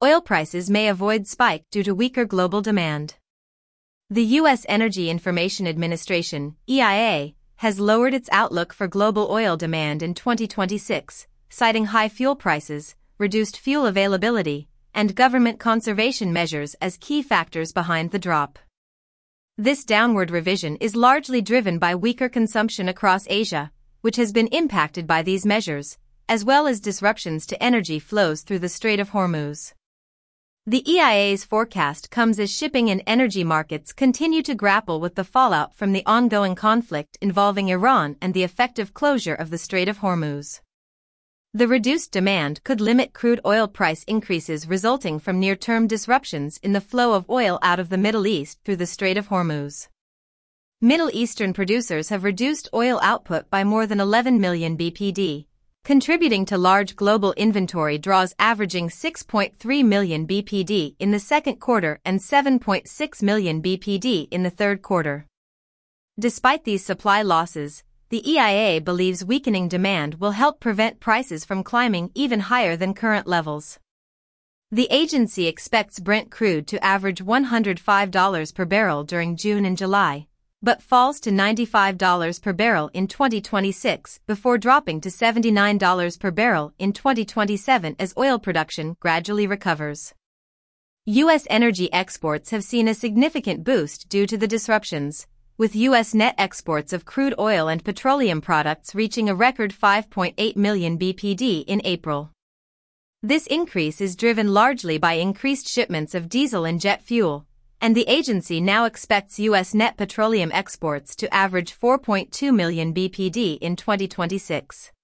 oil prices may avoid spike due to weaker global demand. The U.S. Energy Information Administration, EIA, has lowered its outlook for global oil demand in 2026, citing high fuel prices, reduced fuel availability, and government conservation measures as key factors behind the drop. This downward revision is largely driven by weaker consumption across Asia, which has been impacted by these measures, as well as disruptions to energy flows through the Strait of Hormuz. The EIA's forecast comes as shipping and energy markets continue to grapple with the fallout from the ongoing conflict involving Iran and the effective closure of the Strait of Hormuz. The reduced demand could limit crude oil price increases resulting from near-term disruptions in the flow of oil out of the Middle East through the Strait of Hormuz. Middle Eastern producers have reduced oil output by more than 11 million bpd, contributing to large global inventory draws averaging 6.3 million bpd in the second quarter and 7.6 million bpd in the third quarter. Despite these supply losses, the EIA believes weakening demand will help prevent prices from climbing even higher than current levels. The agency expects Brent crude to average $105 per barrel during June and July, but falls to $95 per barrel in 2026 before dropping to $79 per barrel in 2027 as oil production gradually recovers. U.S. energy exports have seen a significant boost due to the disruptions, with U.S. net exports of crude oil and petroleum products reaching a record 5.8 million bpd in April. This increase is driven largely by increased shipments of diesel and jet fuel, and the agency now expects U.S. net petroleum exports to average 4.2 million bpd in 2026.